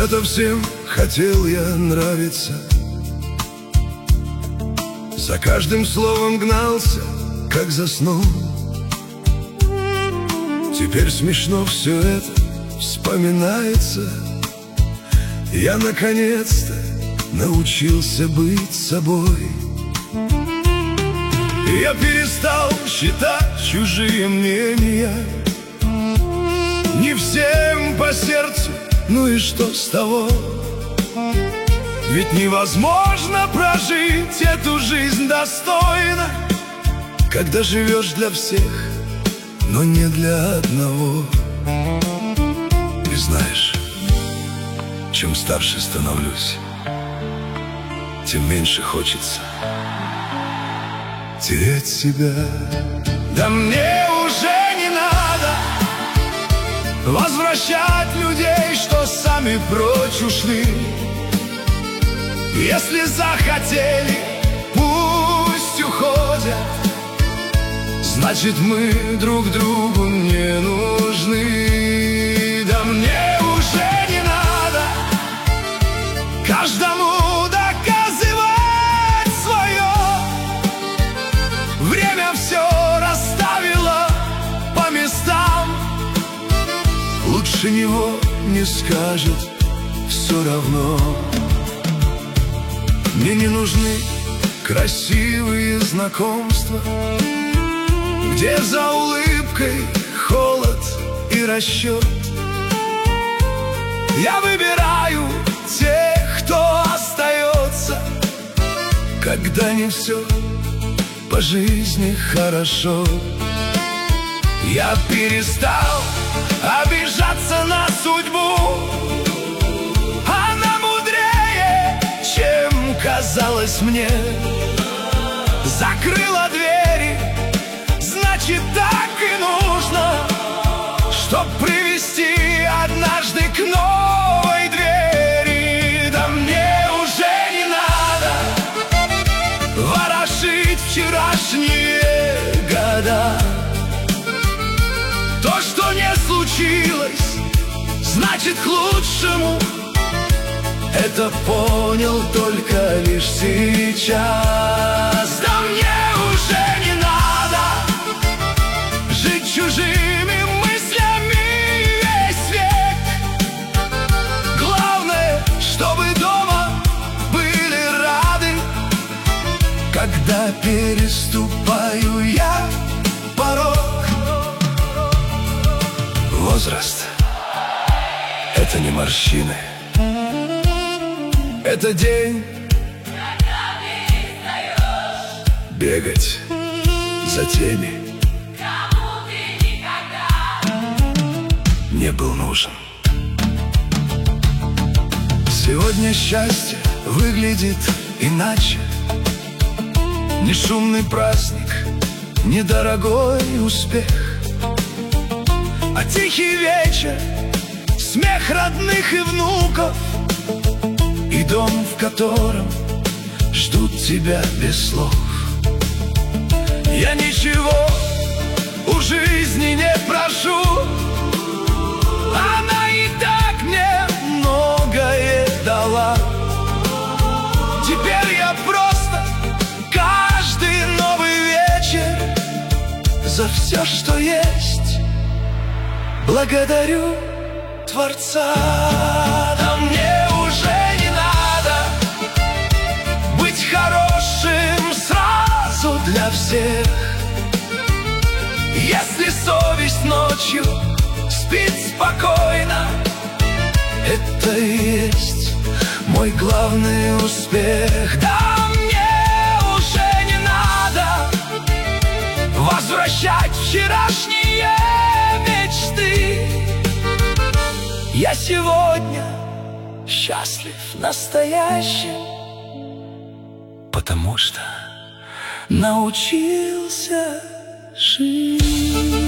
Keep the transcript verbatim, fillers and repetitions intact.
Когда-то всем хотел я нравиться, за каждым словом гнался, как за сном. Теперь смешно все это вспоминается. Я наконец-то научился быть собой. Я перестал считать чужие мнения. Не всем по сердцу, ну и что с того? Ведь невозможно прожить эту жизнь достойно, когда живешь для всех, но не для одного. И знаешь, чем старше становлюсь, тем меньше хочется терять себя. Да мне уже не надо возвращать людей, что сами прочь ушли. Если захотели, пусть уходят. Значит, мы друг другу не нужны. Да мне уже не надо каждому доказывать свое. Время все расставило по местам. Лучше него не скажет все равно. Мне не нужны красивые знакомства, где за улыбкой холод и расчет. Я выбираю тех, кто остается, когда не все по жизни хорошо. Я перестал обижаться на судьбу. Она мудрее, чем казалось мне. Закрыла двери, значит, так и нужно, чтоб привести однажды к новой двери. Да мне уже не надо ворошить вчерашние года. То, что не случилось, значит, к лучшему. Это понял только лишь сейчас. Да мне уже не надо жить чужими мыслями весь век. Главное, чтобы дома были рады, когда переступаю я порог. Возраст — это не морщины. Это день, когда ты бегать за теми, кому ты никогда не был нужен. Сегодня счастье выглядит иначе. Не шумный праздник, не дорогой успех, а тихий вечер, смех родных и внуков, и дом, в котором ждут тебя без слов. Я ничего у жизни не прошу, она и так мне многое дала. Теперь я просто каждый новый вечер за все, что есть, благодарю Творца. Да мне уже не надо быть хорошим сразу для всех. Если совесть ночью спит спокойно, это и есть мой главный успех. Да мне уже не надо возвращать вчерашние мечты. Я сегодня счастлив настоящим, потому что научился жить.